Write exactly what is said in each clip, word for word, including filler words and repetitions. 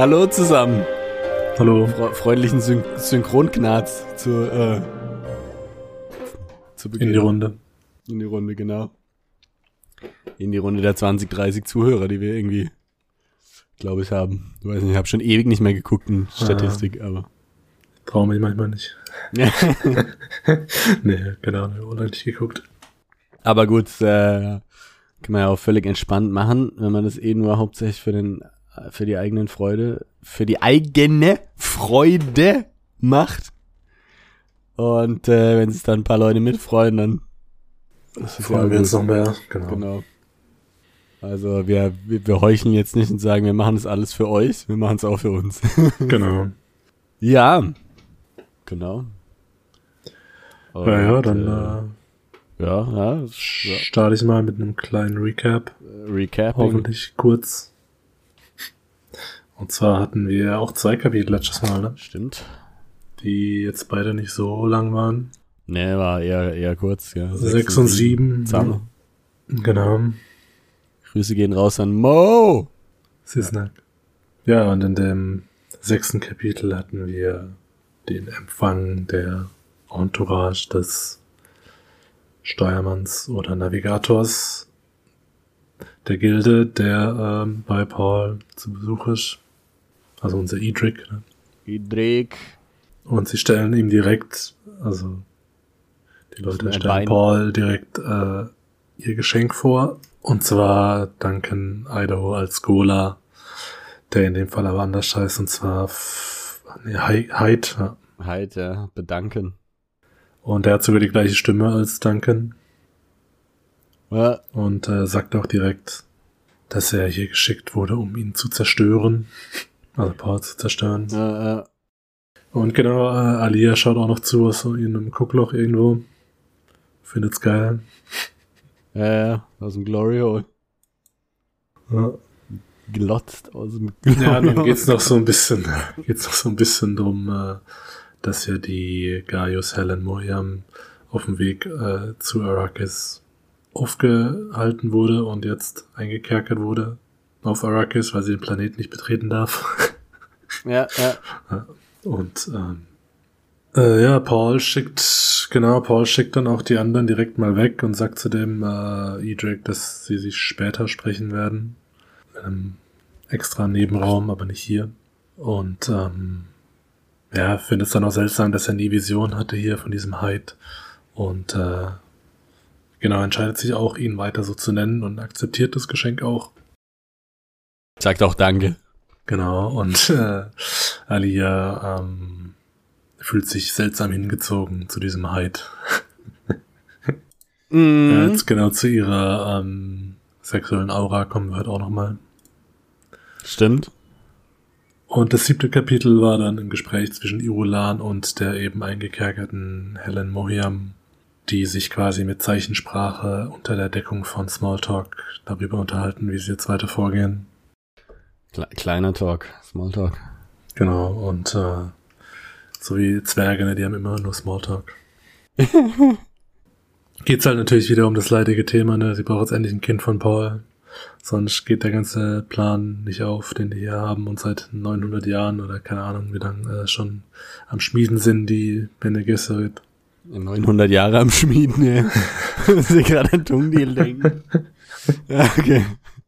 Hallo zusammen. Hallo. Fre- freundlichen Syn- Synchronknarz zu, äh, zu Beginn. In die Runde. In die Runde, genau. In die Runde der zwanzig, dreißig Zuhörer, die wir irgendwie, glaube ich, haben. Ich weiß nicht, ich habe schon ewig nicht mehr geguckt in Statistik, ah. aber... Traue mich manchmal nicht. Nee, keine Ahnung, ich habe nicht geguckt. Aber gut, äh, kann man ja auch völlig entspannt machen, wenn man das eh nur hauptsächlich für den, für die eigenen Freude, für die eigene Freude macht. Und äh, wenn sich dann ein paar Leute mitfreuen, dann das freuen wir uns noch mehr. Genau. genau. Also wir, wir, wir heucheln jetzt nicht und sagen, wir machen das alles für euch, wir machen es auch für uns. Genau. Ja, genau. Und, naja, dann äh, äh, ja, ja, ja. starte ich mal mit einem kleinen Recap. Recapping. Hoffentlich kurz. Und zwar hatten wir auch zwei Kapitel letztes Mal, ne? Stimmt. Die jetzt beide nicht so lang waren. Nee, war eher, eher kurz, ja. Sechs und sieben. Zusammen. Genau. Grüße gehen raus an Mo! Sisnack. Ja, und in dem sechsten Kapitel hatten wir den Empfang der Entourage des Steuermanns oder Navigators der Gilde, der ähm, bei Paul zu Besuch ist. Also unser Edric. Ne? Edric. Und sie stellen ihm direkt, also die Leute stellen Bein. Paul direkt äh, ihr Geschenk vor. Und zwar Duncan Idaho als Gola, der in dem Fall aber anders heißt, und zwar F- nee, Hyde. Ja. Hyde, ja, bedanken. Und der hat sogar die gleiche Stimme als Duncan. Ja. Und äh, sagt auch direkt, dass er hier geschickt wurde, um ihn zu zerstören. Also Paul zu zerstören. Ja, ja. Und genau, äh, Alia schaut auch noch zu aus so in einem Guckloch irgendwo. Findet's geil. Ja, ja, aus dem Glory Hole. Ja. Glotzt aus dem Glory Ja, dann Hole. geht's noch so ein bisschen, geht's noch so ein bisschen drum, äh, dass ja die Gaius Helen Mohiam auf dem Weg äh, zu Arrakis aufgehalten wurde und jetzt eingekerkert wurde auf Arrakis, weil sie den Planeten nicht betreten darf. Ja, ja. Und ähm, äh, ja, Paul schickt, genau, Paul schickt dann auch die anderen direkt mal weg und sagt zu dem äh, Edric, dass sie sich später sprechen werden. In einem extra Nebenraum, aber nicht hier. Und ähm, ja, finde es dann auch seltsam, dass er nie Vision hatte hier von diesem Hyde. Und äh, genau, entscheidet sich auch, ihn weiter so zu nennen und akzeptiert das Geschenk auch. Sagt auch Danke. Genau, und äh, Alia ähm, fühlt sich seltsam hingezogen zu diesem Hyde. Mhm. Ja, jetzt genau zu ihrer ähm, sexuellen Aura kommen wir heute auch nochmal. Stimmt. Und das siebte Kapitel war dann im Gespräch zwischen Irulan und der eben eingekerkerten Helen Mohiam, die sich quasi mit Zeichensprache unter der Deckung von Smalltalk darüber unterhalten, wie sie jetzt weiter vorgehen. Kle- kleiner Talk, Smalltalk. Genau, und äh, so wie Zwerge, ne, die haben immer nur Smalltalk. Geht's halt natürlich wieder um das leidige Thema, ne? Sie braucht jetzt endlich ein Kind von Paul. Sonst geht der ganze Plan nicht auf, den die hier haben und seit neunhundert Jahren oder keine Ahnung, wie lange äh, schon am Schmieden sind, die Bene Gesserit. neunhundert Jahre am Schmieden, ja. Sie gerade an Tungdeal denken. Ja, okay.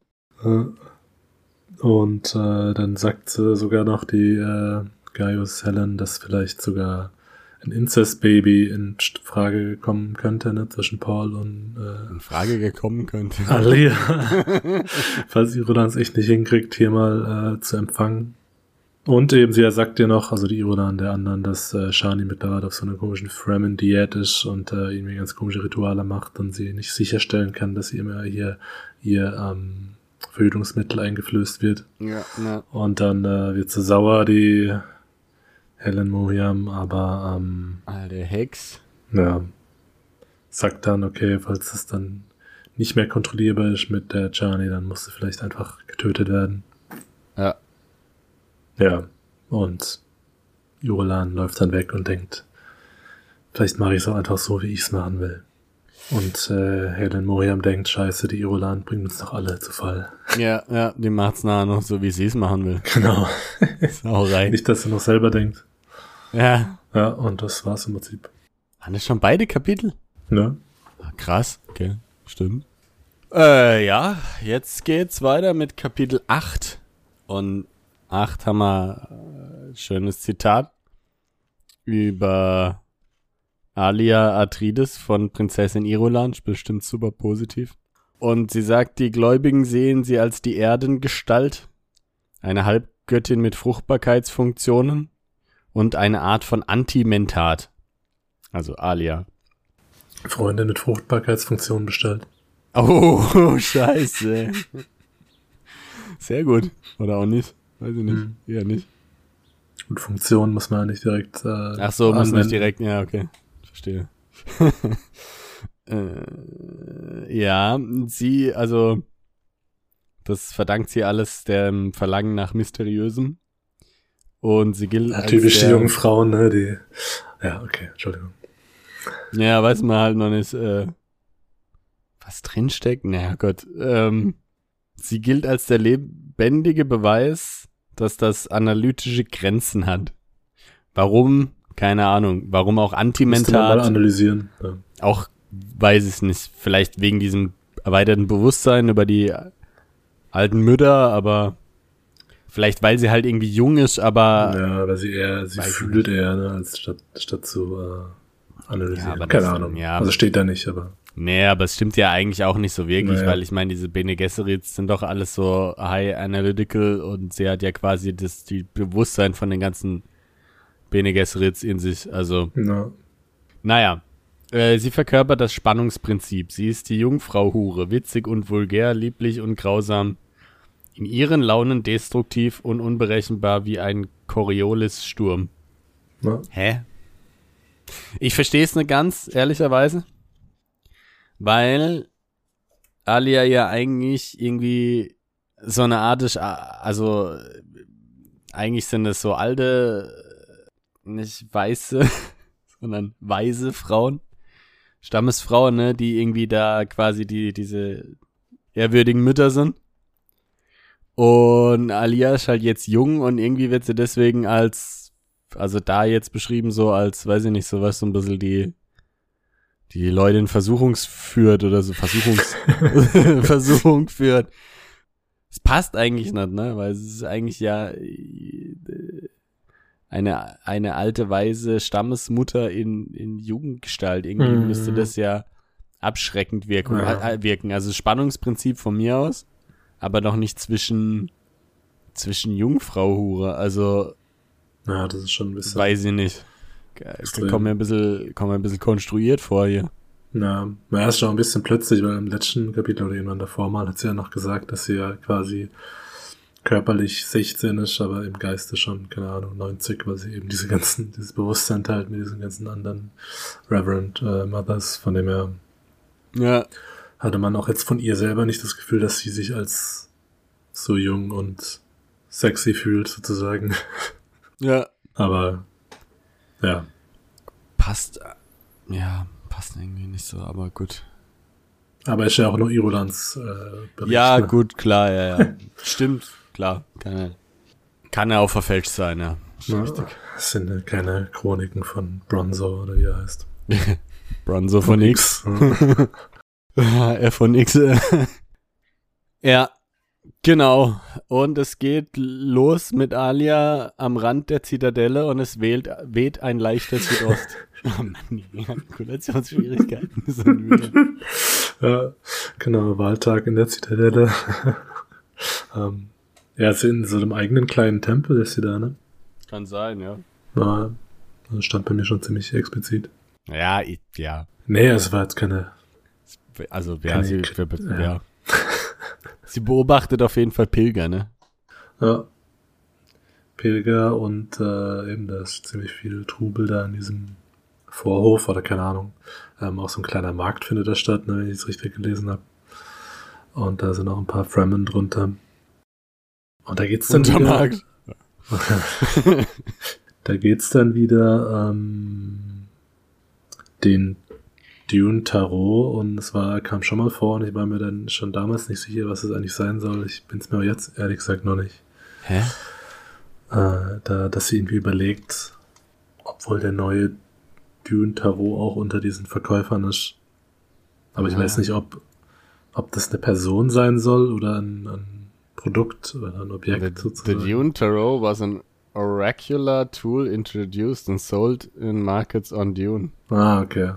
Und äh, dann sagt sie sogar noch die äh, Gaius Helen, dass vielleicht sogar ein Incest-Baby in Frage kommen könnte, ne, zwischen Paul und äh, In Frage gekommen könnte. Alia. Falls Irulan es echt nicht hinkriegt, hier mal äh, zu empfangen. Und eben, sie sagt dir noch, also die Irulan der anderen, dass äh, Shani mittlerweile auf so einer komischen Fremen-Diät ist und äh, irgendwie ganz komische Rituale macht und sie nicht sicherstellen kann, dass sie immer hier ihr ähm, Verhütungsmittel eingeflößt wird. Ja, ja. Und dann äh, wird sie sauer, die Helen Mohiam, aber ähm, Alter Hex. ja, sagt dann, okay, falls es dann nicht mehr kontrollierbar ist mit der Chani, dann muss sie vielleicht einfach getötet werden. Ja. Ja, und Irulan läuft dann weg und denkt, vielleicht mache ich es auch einfach so, wie ich es machen will. Und äh, Helen Mohiam denkt, scheiße, die Irulan bringen uns doch alle zu Fall. Ja, ja, die macht's nachher noch so, wie sie es machen will. Genau. Sauerei. Nicht, dass sie noch selber denkt. Ja. Ja, und das war's im Prinzip. Waren das schon beide Kapitel? Ne? Ah, krass, okay, stimmt. Äh, ja, jetzt geht's weiter mit Kapitel acht. Und acht haben wir ein schönes Zitat über Alia Atreides von Prinzessin Irulan, bestimmt super positiv. Und sie sagt, die Gläubigen sehen sie als die Erdengestalt, eine Halbgöttin mit Fruchtbarkeitsfunktionen und eine Art von Antimentat. Also Alia. Freundin mit Fruchtbarkeitsfunktion bestellt. Oh, scheiße. Sehr gut. Oder auch nicht. Weiß ich nicht. Hm. Eher nicht. Und Funktion muss man ja nicht direkt äh, Ach so, muss anwenden. nicht direkt. Ja, okay. Verstehe. äh, ja, sie, also das verdankt sie alles dem Verlangen nach Mysteriösem. Und sie gilt Ja, als typisch der, die jungen Frauen, ne, die... Ja, okay, Entschuldigung. Ja, weiß man halt noch nicht, äh, was drinsteckt. Naja, Gott. Ähm, sie gilt als der lebendige Beweis, dass das analytische Grenzen hat. Warum? Keine Ahnung. Warum auch Müsste man mal Antimentat? analysieren. Ja. Auch weiß ich nicht. Vielleicht wegen diesem erweiterten Bewusstsein über die alten Mütter, aber vielleicht weil sie halt irgendwie jung ist, aber ja, weil sie eher, sie Weiß fühlt eher, ne, als statt, statt zu äh, analysieren. Ja, aber Keine das- Ahnung. ja. Also steht da nicht, aber... nee, aber es stimmt ja eigentlich auch nicht so wirklich, Naja. weil ich meine, diese Bene Gesserits sind doch alles so high analytical und sie hat ja quasi das die Bewusstsein von den ganzen Bene Gesserits in sich. Also, Na, naja. Äh, sie verkörpert das Spannungsprinzip. Sie ist die Jungfrau-Hure, witzig und vulgär, lieblich und grausam. In ihren Launen destruktiv und unberechenbar wie ein Coriolis-Sturm. na, Hä? Ich verstehe es nicht ganz, ehrlicherweise. Weil Alia ja eigentlich irgendwie so eine Art ist, also äh, eigentlich sind es so alte, äh, nicht weiße, sondern weise Frauen, Stammesfrauen, ne, die irgendwie da quasi die diese ehrwürdigen Mütter sind. Und Alia ist halt jetzt jung und irgendwie wird sie deswegen als, also da jetzt beschrieben so als, weiß ich nicht, sowas so ein bisschen die die Leute in Versuchung führt oder so Versuchungs Versuchung führt. Es passt eigentlich nicht, ne? Weil es ist eigentlich ja äh, eine eine alte weise Stammesmutter in in Jugendgestalt. Irgendwie Mhm. müsste das ja abschreckend wirken, Ja. äh, wirken. Also Spannungsprinzip von mir aus, aber noch nicht zwischen zwischen Jungfrau-Hure. Also ja, das ist schon ein bisschen... weiß ich nicht. Extrem. Kommt mir ein bisschen, kommt mir ein bisschen konstruiert vor hier. Na, na, ist schon ein bisschen plötzlich, weil im letzten Kapitel oder irgendwann davor mal hat sie ja noch gesagt, dass sie ja quasi körperlich sechzehn ist, aber im Geiste schon, keine Ahnung, neunzig, weil sie eben diese ganzen, dieses Bewusstsein teilt mit diesen ganzen anderen Reverend äh, Mothers, von dem her Ja, hatte man auch jetzt von ihr selber nicht das Gefühl, dass sie sich als so jung und sexy fühlt, sozusagen. ja. Aber, ja. Passt, ja, passt irgendwie nicht so, aber gut. Aber ist ja auch nur Irolans äh, Bericht. Ja, ne? gut, klar, ja, ja. Stimmt, klar. Kann ja, kann ja auch verfälscht sein, ja. Ist Ja, richtig. das sind ja keine Chroniken von Bronzo oder wie er heißt. Bronzo von X. Ja. R von X. Ja, genau. Und es geht los mit Alia am Rand der Zitadelle und es weht, weht ein leichter Südost. Oh Mann, die Artikulationsschwierigkeiten sind wieder. Ja, genau, Wahltag in der Zitadelle. ähm, ja, ist in so einem eigenen kleinen Tempel ist sie da, ne? Kann sein, ja. Ja, das stand bei mir schon ziemlich explizit. Ja, ich, ja. Nee, es war jetzt keine... Also, wer Kann sie, ich- wer, ja. ja. Sie beobachtet auf jeden Fall Pilger, ne? Ja. Pilger und äh, eben da ist ziemlich viel Trubel da in diesem Vorhof oder keine Ahnung. Ähm, auch so ein kleiner Markt findet da statt, ne, wenn ich es richtig gelesen habe. Und da sind auch ein paar Fremen drunter. Und da geht's dann wieder... Untermarkt. Da geht's dann wieder ähm, den Dune Tarot und es war, kam schon mal vor und ich war mir dann schon damals nicht sicher, was es eigentlich sein soll. Ich bin es mir aber jetzt ehrlich gesagt noch nicht. Hä? Äh, da, dass sie irgendwie überlegt, obwohl der neue Dune Tarot auch unter diesen Verkäufern ist. Aber ich Ah. weiß nicht, ob, ob das eine Person sein soll oder ein, ein Produkt oder ein Objekt The, sozusagen. the Dune Tarot was an oracular tool introduced and sold in markets on Dune. Ah, okay.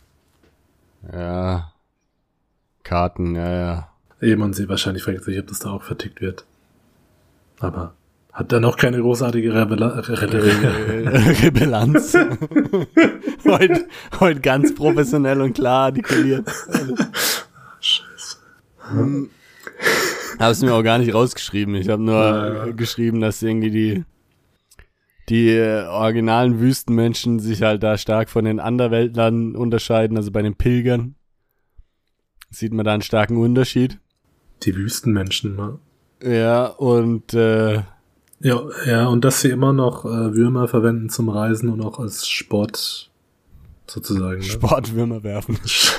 Ja. Karten, ja, ja. Eben, und sie wahrscheinlich fragt sich, ob das da auch vertickt wird. Aber hat dann auch keine großartige Rebella- Re- Re- Rebellanz. heute, heute ganz professionell und klar artikuliert. Scheiße. Hm. Hab's mir auch gar nicht rausgeschrieben. Ich habe nur Ja, ja. geschrieben, dass irgendwie die die äh, originalen Wüstenmenschen sich halt da stark von den Anderweltlern unterscheiden. Also bei den Pilgern sieht man da einen starken Unterschied. Die Wüstenmenschen, ne? Ja, und äh, Ja, ja, und dass sie immer noch äh, Würmer verwenden zum Reisen und auch als Sport sozusagen. Ne? Sportwürmer werfen.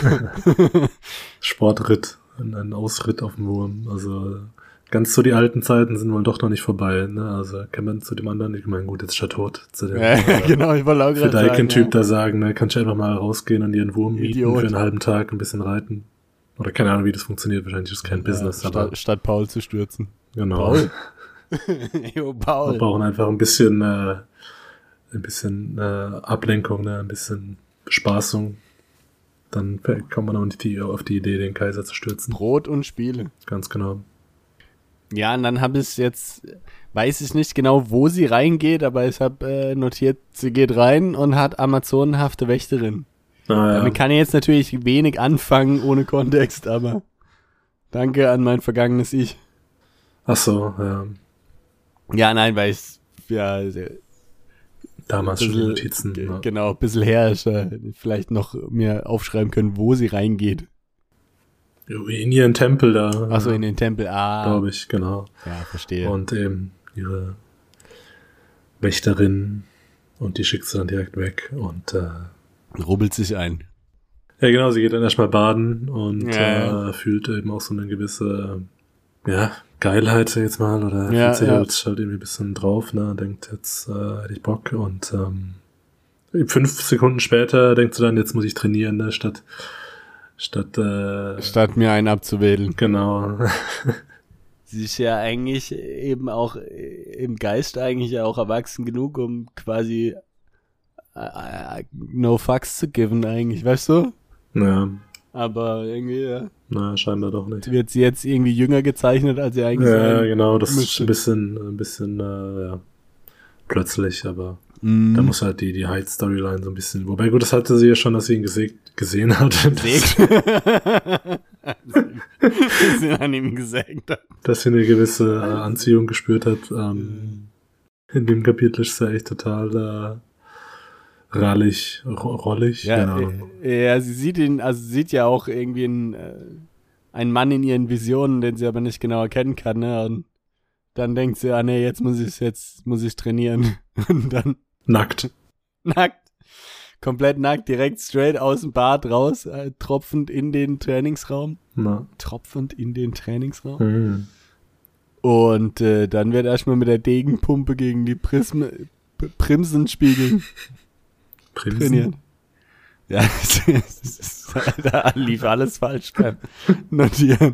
Sportritt, ein, ein Ausritt auf dem Wurm. Also ganz so die alten Zeiten sind wohl doch noch nicht vorbei. Ne? Also kann man zu dem anderen, ich meine, gut, jetzt ist er tot. Zu dem Ja, ja, genau, ich wollte auch gerade sagen. Fideiken-Typ ja. da sagen, ne, kannst du einfach mal rausgehen und dir einen Wurm mieten Idiot. für einen halben Tag, ein bisschen reiten. Oder keine Ahnung, wie das funktioniert. Wahrscheinlich ist es kein Business, ja, aber statt, statt Paul zu stürzen. genau. Paul? Jo, Wir Paul. brauchen einfach ein bisschen, äh, ein bisschen äh, Ablenkung, ne, ein bisschen Bespaßung. Dann kommt man auf die, auf die Idee, den Kaiser zu stürzen. Brot und Spiele. Ganz genau. Ja, und dann habe ich jetzt, weiß ich nicht genau, wo sie reingeht, aber ich habe äh, notiert, sie geht rein und hat amazonenhafte Wächterin. Ah, Damit kann ich jetzt natürlich wenig anfangen ohne Kontext, aber danke an mein vergangenes Ich. Ach so, ja. Ja, nein, weil ich, ja, sehr- Damals schon die bisschen- Notizen. ge- Ja. genau, ein bisschen her ist, äh, vielleicht noch mir aufschreiben können, wo sie reingeht. In ihren Tempel da. Achso, in den Tempel, ah. Glaube ich, genau. Ja, verstehe. Und eben ihre Wächterin und die schickt sie dann direkt weg. Und äh, Rubbelt sich ein. ja, genau, sie geht dann erstmal baden und Ja. äh, fühlt eben auch so eine gewisse, ja, Geilheit, sag ich jetzt mal, oder Ja, fühlt sich ja. halt, halt irgendwie ein bisschen drauf, ne, denkt, jetzt äh, hätte ich Bock und ähm, fünf Sekunden später denkt sie dann, jetzt muss ich trainieren, ne, statt, statt, äh, Statt mir einen abzuwedeln. genau, Sie ist ja eigentlich eben auch äh, im Geist eigentlich ja auch erwachsen genug, um quasi äh, äh, no fucks zu geben eigentlich, weißt du? ja, Aber irgendwie ja, na, scheinbar doch nicht. wird sie jetzt irgendwie jünger gezeichnet, als sie eigentlich Ja, sein genau, das ist müsste. ein bisschen, ein bisschen, äh, ja, plötzlich, aber Mhm. da muss halt die, die Hyde-Storyline so ein bisschen, wobei gut, das hatte sie ja schon, dass sie ihn gesägt, gesehen hat, Sägt. Sie sind an ihm gesägt. dass sie eine gewisse äh, Anziehung gespürt hat. Ähm, in dem Kapitel ist sie echt total äh, rallig, ro rollig, Ja, keine Ahnung. äh, ja, sie sieht ihn, also sie sieht ja auch irgendwie einen, äh, einen Mann in ihren Visionen, den sie aber nicht genau erkennen kann, ne? Und dann denkt sie, ah nee, jetzt muss ich jetzt muss ich trainieren. Und dann Nackt. nackt, komplett nackt, direkt straight aus dem Bad raus, äh, tropfend in den Trainingsraum. Na. Tropfend in den Trainingsraum. Hm. Und äh, dann wird erstmal mit der Degenpumpe gegen die Prism P- Primsenspiegel Prinzen. trainiert. Ja, es ist, es ist, da lief alles falsch beim Notieren.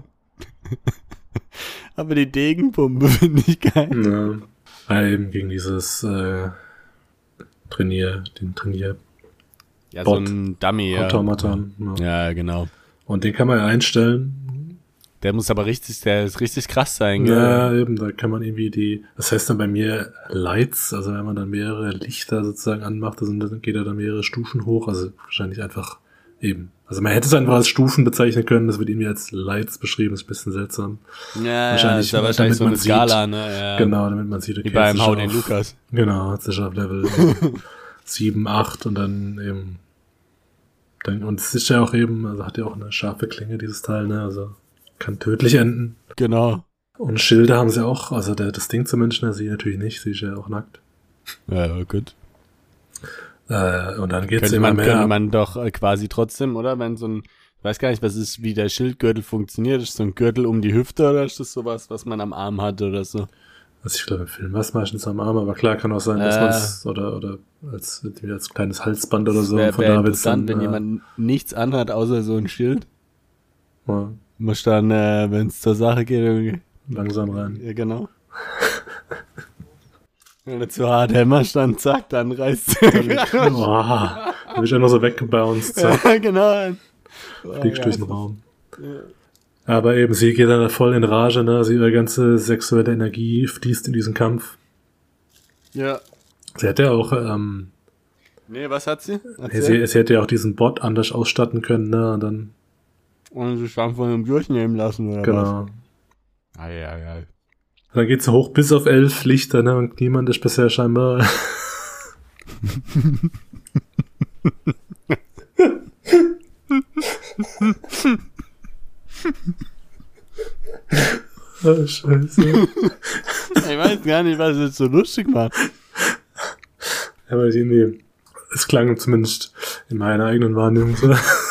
Aber die Degenpumpe finde ich geil. Ja. Ja, eben gegen dieses äh, Trainier, den Trainier Ja, Bot. so ein Dummy, ja. Automaton. Ja. Ja, genau. Und den kann man ja einstellen. Der muss aber richtig, der ist richtig krass sein, gell? Ja, eben, da kann man irgendwie die, das heißt dann bei mir Lights, also wenn man dann mehrere Lichter sozusagen anmacht, also dann geht er dann mehrere Stufen hoch, also wahrscheinlich einfach eben. Also man hätte es einfach als Stufen bezeichnen können, das wird irgendwie als Lights beschrieben, ist ein bisschen seltsam. Ja, Wahrscheinlich, ja, ist ja wahrscheinlich damit so eine man sieht. Skala, ne? Ja. Genau, damit man sieht, okay, Wie beim jetzt ist Hau er den auf- Lukas. Genau, jetzt ist er auf Level sieben, acht und dann eben, dann, und es ist ja auch eben, also hat ja auch eine scharfe Klinge, dieses Teil, ne, also kann tödlich enden. Genau. Und Schilde haben sie auch, also der, das Ding zum Menschen, sie natürlich nicht, sie ist ja auch nackt. Ja, gut. Äh, und dann geht's könnte immer man, mehr. Könnte man doch äh, quasi trotzdem, oder? Wenn so ein, ich weiß gar nicht, was ist, wie der Schildgürtel funktioniert. Ist so ein Gürtel um die Hüfte oder ist das sowas, was man am Arm hat oder so? Also ich glaube, im Film war es meistens am Arm, aber klar kann auch sein, dass Äh, man es oder, oder als, als kleines Halsband oder so. Wäre Von wär da wird's interessant, dann, wenn äh, jemand nichts anhat, außer so ein Schild. ja, Muss dann, äh, wenn es zur Sache geht, irgendwie. langsam rein. Ja, genau. Wenn du zu hart hämmerst, dann zack, dann reißt Boah, da bin ich einfach so weggebounced. Zack, Ja, genau. fliegst durch den Raum. Aber eben, sie geht dann voll in Rage, ne? Also ihre ganze sexuelle Energie fließt in diesen Kampf. Ja. Sie hätte ja auch, ähm, Nee, was hat sie? sie, sie hätte ja auch diesen Bot anders ausstatten können, ne? Und dann, Und sie stand von ihm durchnehmen lassen, oder was? genau. Ei, ei, ei. Und dann geht sie hoch bis auf elf Lichter, ne? Und niemand ist bisher scheinbar. Oh, Scheiße. Ich weiß gar nicht, was es jetzt so lustig macht. Aber irgendwie, es klang zumindest in meiner eigenen Wahrnehmung so.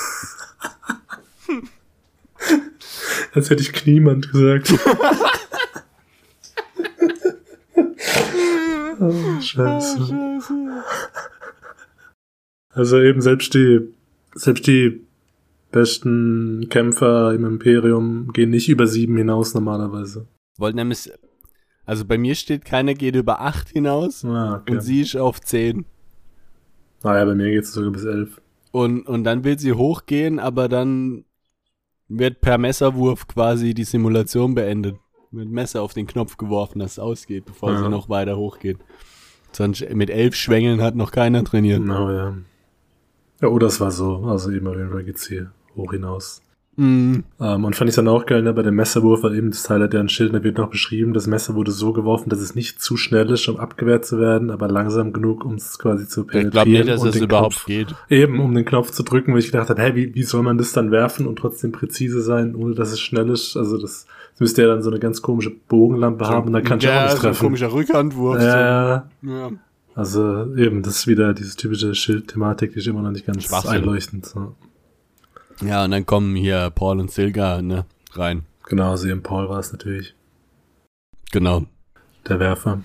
Als hätte ich Kniemand gesagt. Oh, Scheiße. Oh, Scheiße. Also eben selbst die, selbst die besten Kämpfer im Imperium gehen nicht über sieben hinaus normalerweise. Wollte nämlich, also bei mir steht, keiner geht über acht hinaus Ah, okay. und sie ist auf zehn. Naja, bei mir geht es sogar bis elf. Und, und dann will sie hochgehen, aber dann wird per Messerwurf quasi die Simulation beendet. Mit Messer auf den Knopf geworfen, dass es ausgeht, bevor Ja. sie noch weiter hochgeht. Sonst mit elf Schwängeln hat noch keiner trainiert. Genau, ja. Ja, oh, das war so. Also eben auf jeden Fall geht's hier hoch hinaus. Mhm. Ähm, und fand ich dann auch geil, ne, bei dem Messerwurf, weil eben das Teil hat ja ein Schild, da wird noch beschrieben, das Messer wurde so geworfen, dass es nicht zu schnell ist, um abgewehrt zu werden, aber langsam genug, um es quasi zu penetrieren. Ich glaube nicht, dass und es den überhaupt Knopf, geht. Eben, um den Knopf zu drücken, wo ich gedacht habe, hä, wie, wie soll man das dann werfen und trotzdem präzise sein, ohne dass es schnell ist? Also das, das müsste ja dann so eine ganz komische Bogenlampe haben, und dann kann ich ja, auch nicht so ein treffen. komischer Rückhandwurf. Ja, So. Ja. also eben, das ist wieder diese typische Schildthematik, die ist immer noch nicht ganz Schwachsinn. einleuchtend. So. Ja, und dann kommen hier Paul und Silga, ne, rein. Genau, also eben Paul war es natürlich, Genau. der Werfer.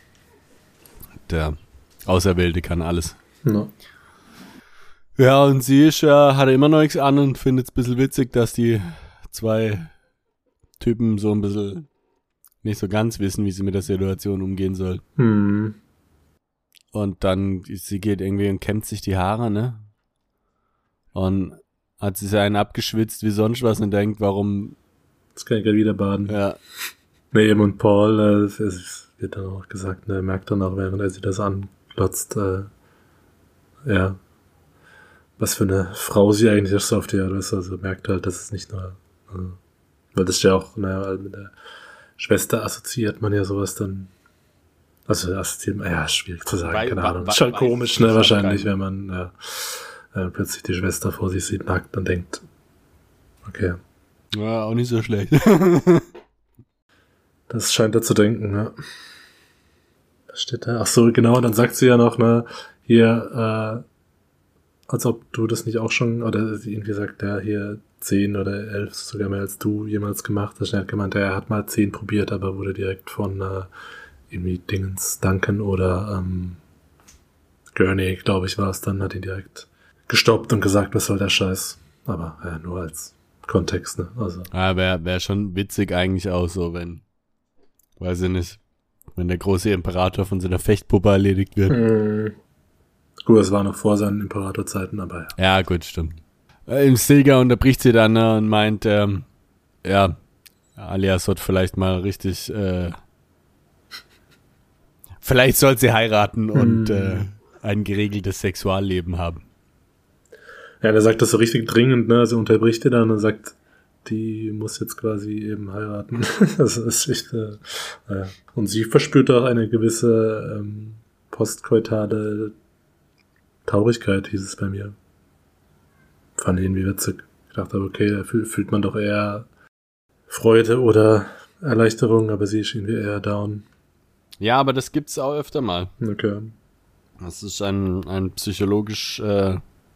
Der Auserwählte kann alles. No. Ja, und sie ist, äh, hat immer noch nichts an und findet es ein bisschen witzig, dass die zwei Typen so ein bisschen nicht so ganz wissen, wie sie mit der Situation umgehen soll. Hm. Und dann, sie geht irgendwie und kämmt sich die Haare, ne? Und hat sich einen abgeschwitzt wie sonst was und denkt, warum, Jetzt kann ich gleich wieder baden. ja, Nee, eben und Paul, äh, es wird dann auch gesagt, ne, er merkt dann auch, während er sich das anglotzt, äh, ja, was für eine Frau sie eigentlich ist auf die Art ist. Also merkt halt, dass es nicht nur, äh, weil das ist ja auch, naja, mit der Schwester assoziiert man ja sowas dann, also assoziiert man, ja, schwierig zu sagen, Wei- keine wa- Ahnung. wa- Ist halt weiß komisch, ich ne, nicht, wahrscheinlich, kein- wenn man, ja, äh, plötzlich die Schwester vor sich sieht, nackt und denkt, okay. ja, auch nicht so schlecht. Das scheint er zu denken, ne? Was steht da? Ach so, genau, dann sagt sie ja noch, ne, hier, äh, als ob du das nicht auch schon, oder sie irgendwie sagt, ja, hier zehn oder elf, sogar mehr als du jemals gemacht hast. Er hat gemeint, er hat mal zehn probiert, aber wurde direkt von, äh, irgendwie Dingens Duncan oder, ähm, Gurney, glaube ich, war es dann, hat ihn direkt gestoppt und gesagt, was soll der Scheiß. Aber, ja, nur als Kontext, ne, also. Ja, wäre wär schon witzig eigentlich auch so, wenn, weiß ich nicht, wenn der große Imperator von seiner Fechtpuppe erledigt wird. Mhm. Gut, es war noch vor seinen Imperatorzeiten, aber ja. Ja, gut, stimmt. Äh, Im Silga unterbricht sie dann ne, und meint, ähm, ja, Alias sollte vielleicht mal richtig, äh, vielleicht soll sie heiraten und Hm. äh, ein geregeltes Sexualleben haben. Ja, der sagt das so richtig dringend, ne? Also unterbricht er dann und sagt, die muss jetzt quasi eben heiraten. Das ist echt, äh, ja. Und sie verspürt auch eine gewisse ähm, postkoitale Traurigkeit, hieß es bei mir. Fand ich irgendwie witzig. Ich dachte, okay, da fühl, fühlt man doch eher Freude oder Erleichterung, aber sie ist irgendwie eher down. Ja, aber das gibt's auch öfter mal. Okay. Das ist ein, ein psychologisch äh,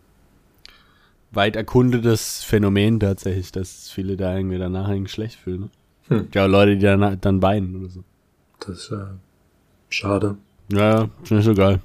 weit erkundetes Phänomen tatsächlich, dass viele da irgendwie danach irgendwie schlecht fühlen. Ne? Hm. Ja, Leute, die dann, dann weinen oder so. Das ist äh, schade. Ja, ist nicht so geil.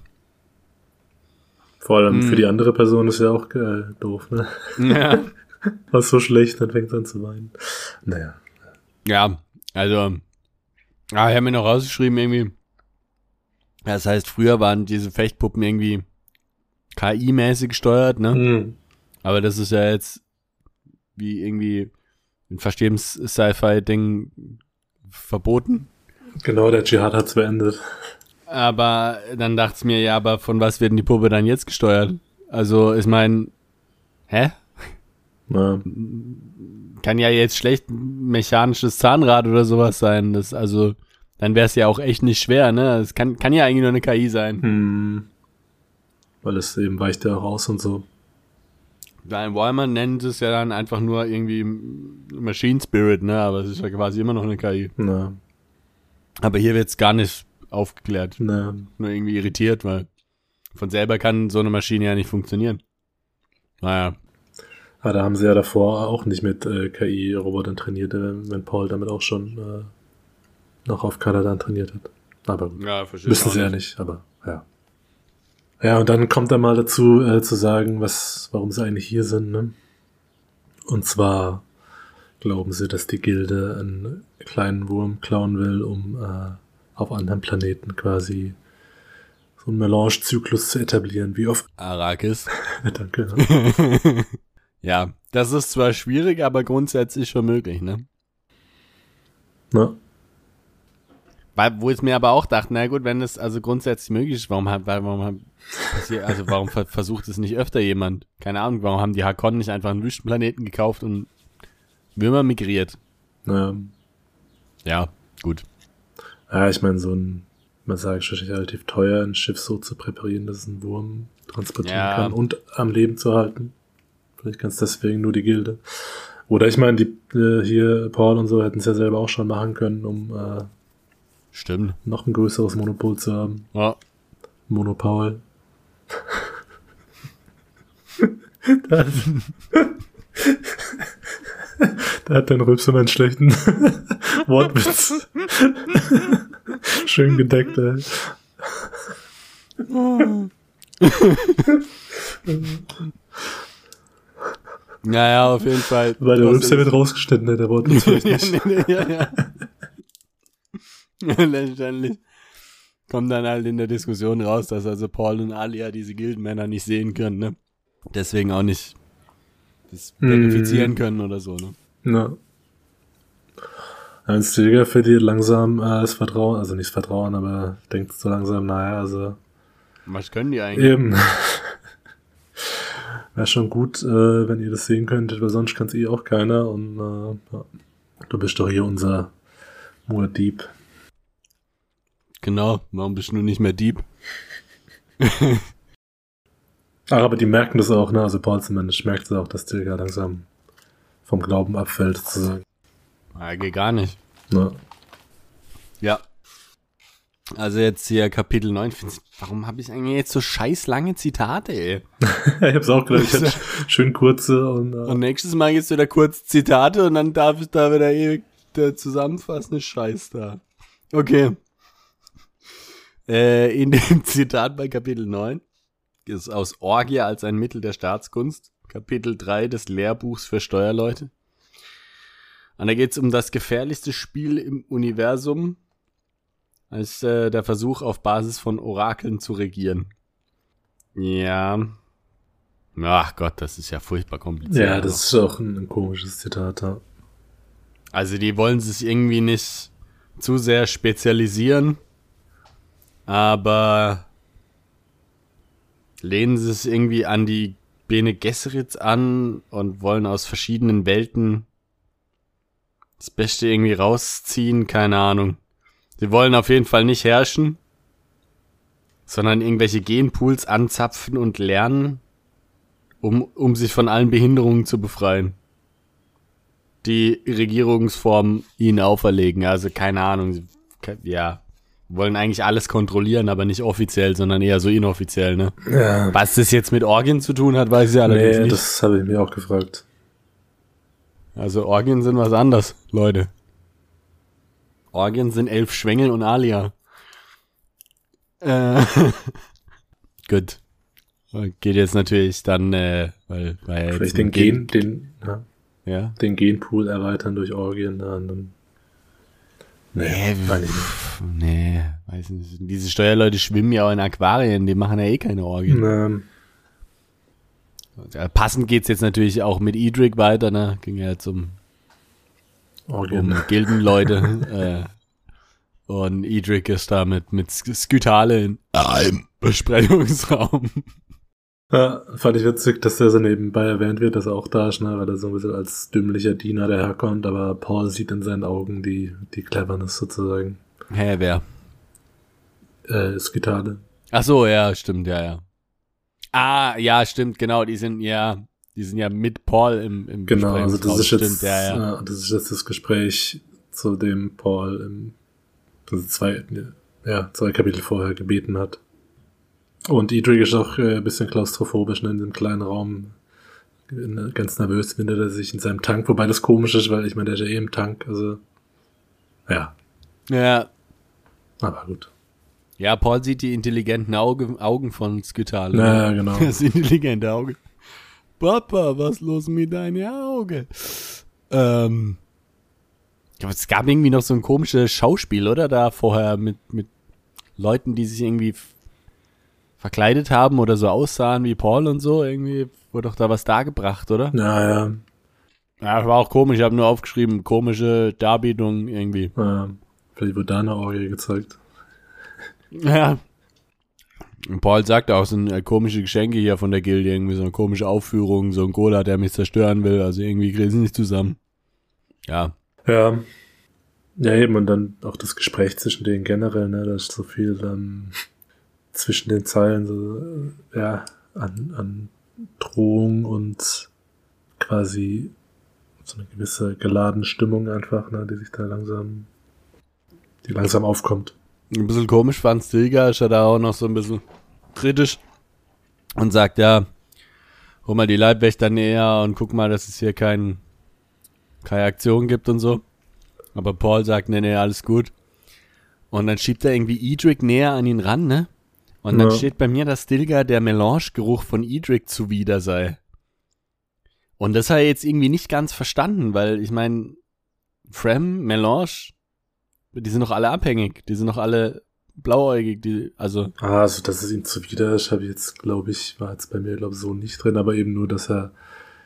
Vor allem hm. für die andere Person ist ja auch äh, doof, ne? Ja. Was so schlecht, dann fängt es an zu weinen. Naja. Ja, also, ah, ich habe mir noch rausgeschrieben irgendwie, das heißt, früher waren diese Fechtpuppen irgendwie K I-mäßig gesteuert, ne? Mhm. Aber das ist ja jetzt wie irgendwie in fast jedem Sci-Fi-Ding verboten. Genau, der Dschihad hat's beendet. Aber dann dachte ich mir, ja, aber von was wird denn die Puppe dann jetzt gesteuert? Also, ich meine, hä? Ja. Kann ja jetzt schlecht ein mechanisches Zahnrad oder sowas sein. Das, also, dann wäre es ja auch echt nicht schwer, ne? Es kann, kann ja eigentlich nur eine K I sein. Hm. Weil es eben weicht ja auch aus und so. Bei Warhammer nennt es ja dann einfach nur irgendwie Machine Spirit, ne? Aber es ist ja quasi immer noch eine K I. Na. Aber hier wird's gar nicht aufgeklärt. Na. Nur irgendwie irritiert, weil von selber kann so eine Maschine ja nicht funktionieren. Naja. Aber da haben sie ja davor auch nicht mit äh, K I-Robotern trainiert, äh, wenn Paul damit auch schon äh, noch auf Kaladan trainiert hat. Aber gut. Ja, verstehe. Wissen sie ja nicht, aber ja. Ja, und dann kommt er mal dazu, äh, zu sagen, was, warum sie eigentlich hier sind, ne? Und zwar glauben sie, dass die Gilde einen kleinen Wurm klauen will, um äh, auf anderen Planeten quasi so einen Melange-Zyklus zu etablieren, wie auf Arrakis. Danke. Ja, das ist zwar schwierig, aber grundsätzlich schon möglich, ne? Na? Weil, wo ich mir aber auch dachte, na gut, wenn das also grundsätzlich möglich ist, warum hat, warum hat, also warum ver- versucht es nicht öfter jemand? Keine Ahnung, warum haben die Hakon nicht einfach einen Wüstenplaneten gekauft und Würmer migriert? Ja. Ja, gut. Ja, ich meine, so ein, man sagt schon relativ teuer, ein Schiff so zu präparieren, dass es einen Wurm transportieren Ja. kann und am Leben zu halten. Vielleicht kann es deswegen nur die Gilde. Oder ich meine, die äh, hier, Paul und so, hätten es ja selber auch schon machen können, um äh, Stimmt. noch ein größeres Monopol zu haben. Ja. Monopol. da, hat, da hat dein Rülpser einen schlechten Wortwitz. Schön gedeckt, ey. Naja, auf jeden Fall. Weil der Rülpser wird rausgeschnitten, ne? Der Wortwitz vielleicht nicht. ja, nee, nee, ja, ja. Letztendlich kommt dann halt in der Diskussion raus, dass also Paul und Alia diese Gildenmänner nicht sehen können, ne? Deswegen auch nicht das verifizieren mm. können oder so, ne? Ja. Ein Stilgar verliert langsam äh, das Vertrauen, also nicht das Vertrauen, aber denkt so langsam, naja, also. Was können die eigentlich? Eben. Wäre schon gut, äh, wenn ihr das sehen könntet, weil sonst kann es eh auch keiner und äh, ja. Du bist doch hier unser Muad'Dib. Genau, warum bist du nicht mehr Dieb? Ach, aber die merken das auch, ne? Also Paul zumindest merkt es auch, dass Stilgar langsam vom Glauben abfällt, sozusagen. Ja, geht gar nicht. Ne? Ja. Also jetzt hier Kapitel neun. Warum habe ich eigentlich jetzt so scheiß lange Zitate, ey? Ich hab's auch gedacht, ich hatte schön kurze und... Äh und nächstes Mal gibt's wieder kurz Zitate und dann darf ich da wieder ewig der zusammenfassende Scheiß da. Okay. Äh, in dem Zitat bei Kapitel neun ist aus Orgie als ein Mittel der Staatskunst. Kapitel drei des Lehrbuchs für Steuerleute. Und da geht's um das gefährlichste Spiel im Universum, als äh, der Versuch auf Basis von Orakeln zu regieren. Ja. Ach Gott, das ist ja furchtbar kompliziert. Ja, das ist auch ein, ein komisches Zitat, ja. Also die wollen sich irgendwie nicht zu sehr spezialisieren, aber lehnen sich irgendwie an die Bene Gesserit an und wollen aus verschiedenen Welten das Beste irgendwie rausziehen, keine Ahnung. Sie wollen auf jeden Fall nicht herrschen, sondern irgendwelche Genpools anzapfen und lernen, um, um sich von allen Behinderungen zu befreien, die Regierungsformen ihnen auferlegen. Also keine Ahnung, ja, wollen eigentlich alles kontrollieren, aber nicht offiziell, sondern eher so inoffiziell, ne? Ja. Was das jetzt mit Orgien zu tun hat, weiß ich allerdings Nee, nicht. das habe ich mir auch gefragt. Also Orgien sind was anderes, Leute. Orgien sind elf Schwengel und Alia. Äh, gut. Geht jetzt natürlich dann, äh, weil, weil Vielleicht den Gen, den, ja, ja. den Genpool erweitern durch Orgien, dann, dann Nee, nee, weiß ich nicht. nee, weiß nicht. Diese Steuerleute schwimmen ja auch in Aquarien, die machen ja eh keine Orgien. Ähm, Ja, passend geht's jetzt natürlich auch mit Edric weiter, ne? Ging ja jetzt um, Orgien. um Gildenleute. äh, und Edric ist da mit, mit Skytale in einem Besprechungsraum. Ja, fand ich witzig, dass der so nebenbei erwähnt wird, dass er auch da ist, ne, weil er so ein bisschen als dümmlicher Diener daherkommt, aber Paul sieht in seinen Augen die, die Cleverness sozusagen. Hä, wer? Äh, Skitale. Ach so, ja, stimmt, ja, ja. Ah, ja, stimmt, genau, die sind ja, die sind ja mit Paul im, im Genau, also das ist stimmt, jetzt, ja, ja. ja, das ist jetzt das Gespräch, zu dem Paul im, also zwei, ja, zwei Kapitel vorher gebeten hat. Und Edric ist auch äh, ein bisschen klaustrophobisch, ne, in diesem kleinen Raum. Ganz nervös findet er sich in seinem Tank, wobei das komisch ist, weil ich meine, der ist ja eh im Tank, also ja. Ja. Aber gut. Ja, Paul sieht die intelligenten Auge, Augen von Skytale. Ja, genau. Das intelligente Auge. Papa, was los mit deinem Auge? Ähm, ich glaube, es gab irgendwie noch so ein komisches Schauspiel, oder? Da vorher mit, mit Leuten, die sich irgendwie f- verkleidet haben oder so aussahen wie Paul und so. Irgendwie wurde doch da was dargebracht, oder? Ja, ja. Ja, war auch komisch. Ich habe nur aufgeschrieben, komische Darbietung irgendwie. ja. Vielleicht wurde da eine Orgie gezeigt. Ja. Und Paul sagt auch, es sind äh, komische Geschenke hier von der Gilde, irgendwie so eine komische Aufführung, so ein Gola, der mich zerstören will, also irgendwie kriegen sie nicht zusammen. Ja. Ja. Ja, eben, und dann auch das Gespräch zwischen denen generell, ne, da ist so viel ähm, zwischen den Zeilen, so, äh, ja, an, an Drohung und quasi so eine gewisse geladene Stimmung einfach, ne, die sich da langsam, die langsam aufkommt. Ein bisschen komisch fand Stilgar, ist er da auch noch so ein bisschen kritisch und sagt, ja, hol mal die Leibwächter näher und guck mal, dass es hier kein, keine Aktion gibt und so. Aber Paul sagt, nee, nee, alles gut. Und dann schiebt er irgendwie Edric näher an ihn ran, ne? Und dann Ja. steht bei mir, dass Stilgar der Melange-Geruch von Edric zuwider sei. Und das hat er jetzt irgendwie nicht ganz verstanden, weil ich meine, Frem, Melange, die sind doch alle abhängig, die sind doch alle blauäugig, die, also. Ah, also, dass es ihm zuwider ist, habe ich jetzt, glaube ich, war jetzt bei mir, glaube ich, so nicht drin, aber eben nur, dass er,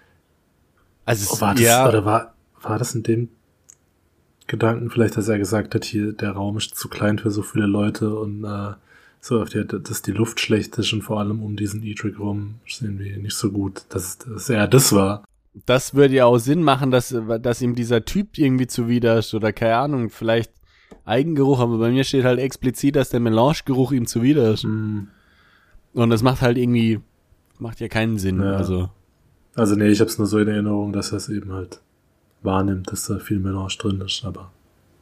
Also es, oh, war das, ja, oder war, war das in dem Gedanken vielleicht, dass er gesagt hat, hier, der Raum ist zu klein für so viele Leute und, äh, so, auf die, dass die Luft schlecht ist und vor allem um diesen Edric rum ist irgendwie nicht so gut, dass, dass er das war. das würde ja auch Sinn machen, dass, dass ihm dieser Typ irgendwie zuwider ist oder keine Ahnung, vielleicht Eigengeruch, aber bei mir steht halt explizit, dass der Melange-Geruch ihm zuwider ist. Mm. Und das macht halt irgendwie, macht ja keinen Sinn, Ja. also. Also nee, ich habe es nur so in Erinnerung, dass er es eben halt wahrnimmt, dass da viel Melange drin ist, aber